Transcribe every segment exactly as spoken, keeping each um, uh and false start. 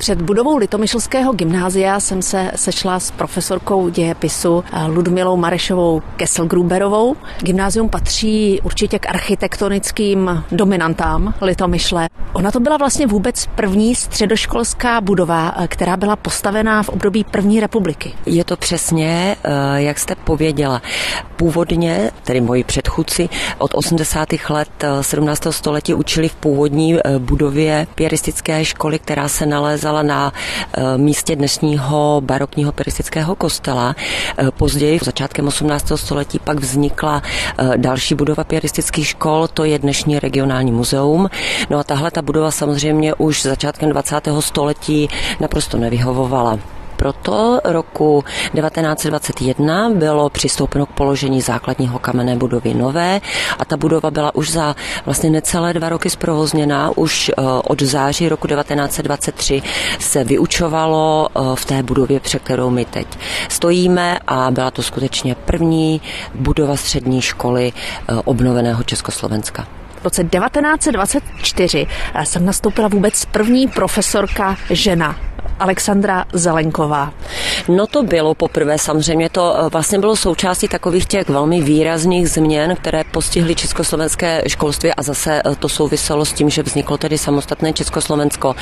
Před budovou Litomyšlského gymnázia jsem se sešla s profesorkou dějepisu Ludmilou Marešovou Kesselgruberovou. Gymnázium patří určitě k architektonickým dominantám Litomyšle. Ona to byla vlastně vůbec první středoškolská budova, která byla postavená v období první republiky. Je to přesně, jak jste pověděla. Původně, tedy moji předchůdci, od osmdesátých let sedmnáctého století učili v původní budově piaristické školy, která se nalézala na místě dnešního barokního piaristického kostela. Později, začátkem osmnáctého století, pak vznikla další budova piaristických škol, to je dnešní regionální muzeum. No a tahle ta budova samozřejmě už začátkem dvacátého století naprosto nevyhovovala. Proto roku devatenáct set dvacet jedna bylo přistoupeno k položení základního kamene budovy nové a ta budova byla už za vlastně necelé dva roky zprovozněná. Už od září roku devatenáct set dvacet tři se vyučovalo v té budově, před kterou my teď stojíme, a byla to skutečně první budova střední školy obnoveného Československa. V roce devatenáct set dvacet čtyři jsem nastoupila vůbec první profesorka žena, Alexandra Zelenková. No to bylo poprvé, samozřejmě to vlastně bylo součástí takových těch velmi výrazných změn, které postihly československé školství, a zase to souviselo s tím, že vzniklo tedy samostatné Československo.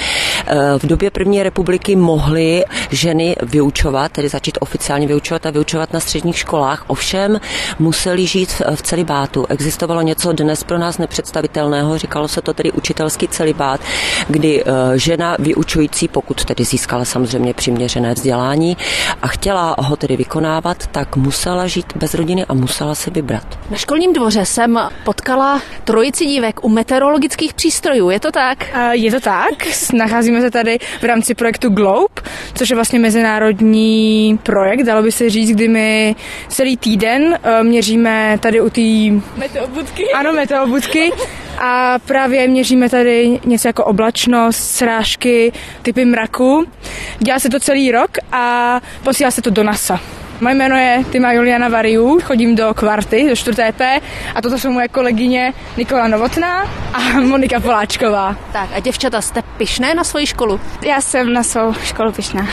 V době první republiky mohly ženy vyučovat, tedy začít oficiálně vyučovat a vyučovat na středních školách, ovšem museli žít v celibátu. Existovalo něco dnes pro nás nepředstavitelného, říkalo se to tedy učitelský celibát, kdy žena vyučující, pokud tedy získala samozřejmě přiměřené vzdělání a chtěla ho tedy vykonávat, tak musela žít bez rodiny a musela si vybrat. Na školním dvoře jsem potkala trojici dívek u meteorologických přístrojů, je to tak? Je to tak, nacházíme se tady v rámci projektu Globe, což je vlastně mezinárodní projekt, dalo by se říct, kdy my celý týden měříme tady u té meteobudky. Ano, meteobudky. A právě měříme tady něco jako oblačnost, srážky, typy mraku. Dělá se to celý rok a posílá se to do NASA. Moje jméno je Tima Juliana Variu, chodím do kvarty, do čtvrté P, a toto jsou moje kolegyně Nikola Novotná a Monika Poláčková. Tak a děvčata, jste pyšné na svoji školu? Já jsem na svou školu pyšná.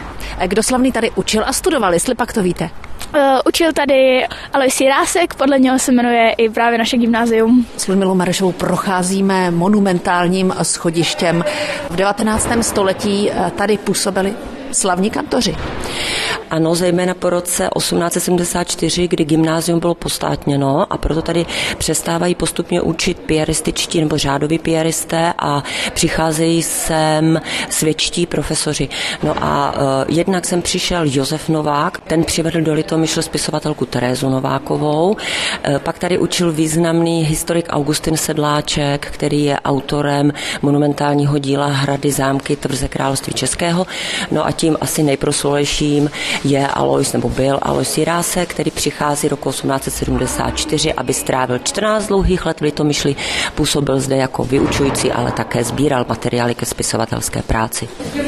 Kdo slavný tady učil a studoval, jestli pak to víte? Uh, učil tady Alois Jirásek, podle něho se jmenuje i právě naše gymnázium. S Ludmilou Marešovou procházíme monumentálním schodištěm. V devatenáctém století tady působili slavní kantoři. Ano, zejména po roce osmnáct set sedmdesát čtyři, kdy gymnázium bylo postátněno, a proto tady přestávají postupně učit piarističtí nebo řádoví piaristé a přicházejí sem světští profesoři. No a uh, jednak sem přišel Josef Novák, ten přivedl do Litomyšle spisovatelku Terézu Novákovou, uh, pak tady učil významný historik Augustin Sedláček, který je autorem monumentálního díla Hrady, zámky, tvrze království českého. No a tím asi nejproslulejším je Alois, nebo byl Alois Jirásek, který přichází roku osmnáct set sedmdesát čtyři, aby strávil čtrnáct dlouhých let v Litomyšli, působil zde jako vyučující, ale také sbíral materiály ke spisovatelské práci.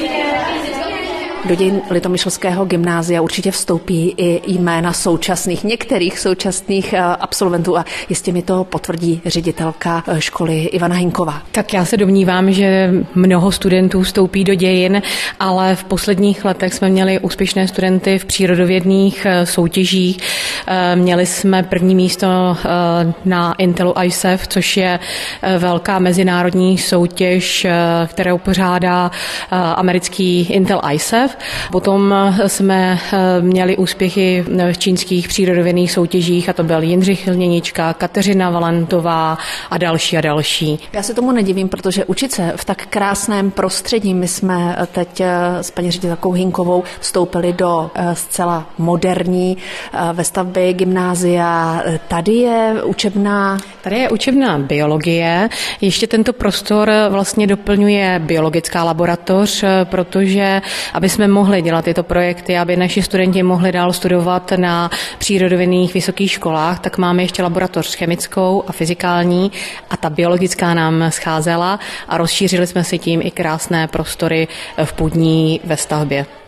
Do dějin Litomyšlského gymnázia určitě vstoupí i jména současných, některých současných absolventů, a jistě mi to potvrdí ředitelka školy Ivana Hinková. Tak já se domnívám, že mnoho studentů vstoupí do dějin, ale v posledních letech jsme měli úspěšné studenty v přírodovědných soutěžích. Měli jsme první místo na Intelu I S E F, což je velká mezinárodní soutěž, kterou pořádá americký Intel I S E F. Potom jsme měli úspěchy v čínských přírodovědných soutěžích, a to byl Jindřich Lněnička, Kateřina Valentová a další a další. Já se tomu nedivím, protože učit se v tak krásném prostředí, my jsme teď s paní ředitelkou Hinkovou vstoupili do zcela moderní vestavby gymnázia. Tady je učebná... Tady je učebná biologie. Ještě tento prostor vlastně doplňuje biologická laboratoř, protože aby jsme mohli dělat tyto projekty, aby naši studenti mohli dál studovat na přírodovědných vysokých školách, tak máme ještě laboratoř chemickou a fyzikální, a ta biologická nám scházela a rozšířili jsme si tím i krásné prostory v půdní vestavbě.